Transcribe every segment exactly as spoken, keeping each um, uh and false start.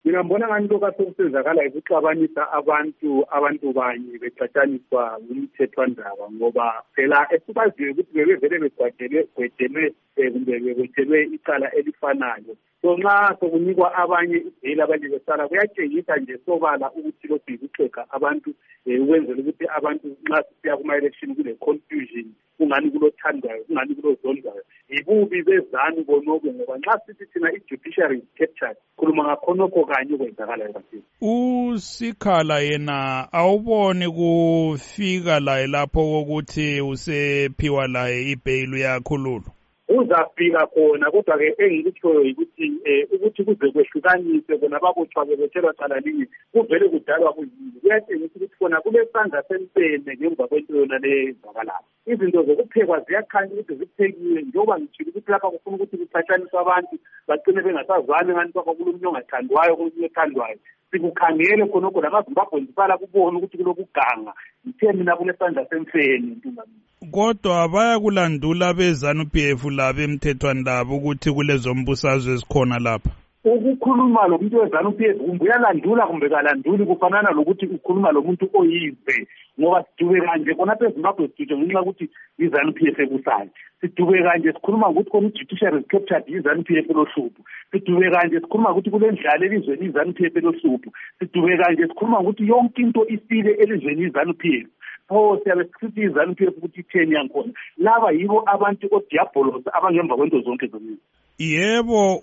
mina ngibona ngani lokho asekusenzakala ukuxabanisa abantu abantu banye becatshaniswa ngumthethwandaba ngoba phela esikwaziyo ukuthi bebevele begwadelwe gwedelwe kumbe begwedelwe icala elifanayo. So nxa sokunikwa abanye ibheli abanye besala kuyatshengisa nje sobala ukuthi lokhu yikuxega abantu ukwenzela ukuthi abantu nxa sisiya kuma-election kule confusion kungani kulothandwayo kungani kulozondwayo. Yibubi bezanu bonobo ngoba nxa sithi thina i-judiciary captured khuluma ngakhonokho kanye okwenzakalayo kakhulu. uSikhala yena awuboni kufika laye lapho kokuthi usephiwa laye ibheli uyakhululwa? Uzafika khona kodwa-ke engikutshoyo yikuthi um ukuthi kuze kwehlukaniswe bona babotshwa bebothelwa cala linye kuvele kudalwa kuyini. Kuyatshengisa ukuthi khona kulesandla sempene ngemva kwento yona le eyenzakalayo. Izinto zokuphekwa ziyakhanya ukuthi ziphekiwe njengoba ngitshilo ukuthi lapha kufuna ukuthi kucatshaniswe abantu bagcine bengasazwani ngani kwakho kulomunye ongathandwayo kolomunye othandwayo. Sikukhangele khonokho lamaZimbabwe ndisala kubona ukuthi kulokuganga ithe mina kulesandla semfene ntungamini. Kodwa bayakulandula be-ZANU-P F laba emthethwandaba ukuthi kulezombusazwe ezikhona lapha. Ukukhuluma lo muntu we-ZANU-P F kumbe uyalandula kumbe kalanduli kufanana lokuthi ukhuluma lo muntu oyize ngoba sidube kanje khonapha eZimbabwe sidube ngenxa ukuthi i-ZANU-P F ebusayo. Sidube kanje sikhuluma ukuthi khona i-judiciary captured i-ZANU-P F elohlupho. Sidube kanje sikhuluma ukuthi kule ndlala elizweni i-ZANU-P F elohlupho. Sidube kanje sikhuluma ukuthi yonke into isile elizweni i-ZANU-P F. Pho siyabe sithi i-ZANU-P F ukuthi itheni yankhona. Laba yibo abantu odiabolosa abangemva kwento zonke zomini. Yebo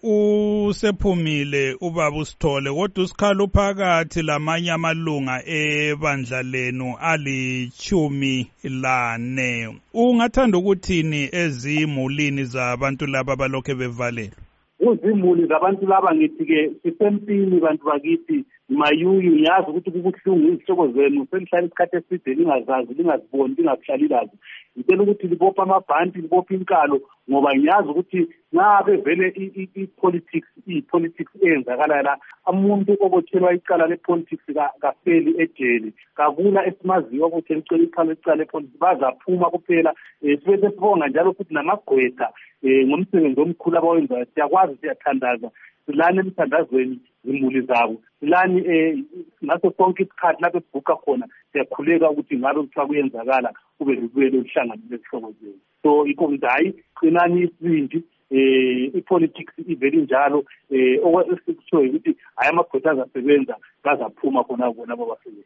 usephumile ubaba uSithole kodwa uSikhala uphakathi lamanye amalunga ebandla lenu alichumi lane. Ungathanda ukuthini ezimulini zabantu laba abalokhe bevalelwe? Uzimuli zabantu laba ngithi-ke sisempini bantu bakithi mayuyu ngiyazi ukuthi kubuhlungu izihloko zenu senihlala isikhathi eside lingazazi lingaziboni lingakuhlali lazi. Ngitshela ukuthi libopha amabhanti libopha inkalo ngoba ngiyazi ukuthi ngabe vele i-politics i-politics eyenzakala la umuntu obothelwa icala le-politics kafeli ejele kakula esimaziyo obothelwa icala icala icala le-politics bazaphuma kuphela. Sibe sesibonga njalo futhi namagqwetha ngomsebenzi omkhulu abawenzayo siyakwazi siyathandaza silani emthandazweni zimuli zabo silani ngaso sonke isikhathi lapho esibhuka khona siyakhuleka ukuthi ngabe kuthiwa kuyenzakala kube lubuyelo oluhlanganile ezihlobo zenu. So yikho ngithi hayi qinani isibindi um i-politics ivele njalo um okwesikutshoyo ukuthi hayi amagqwetha azasebenza bazaphuma khona bona babasebenzi.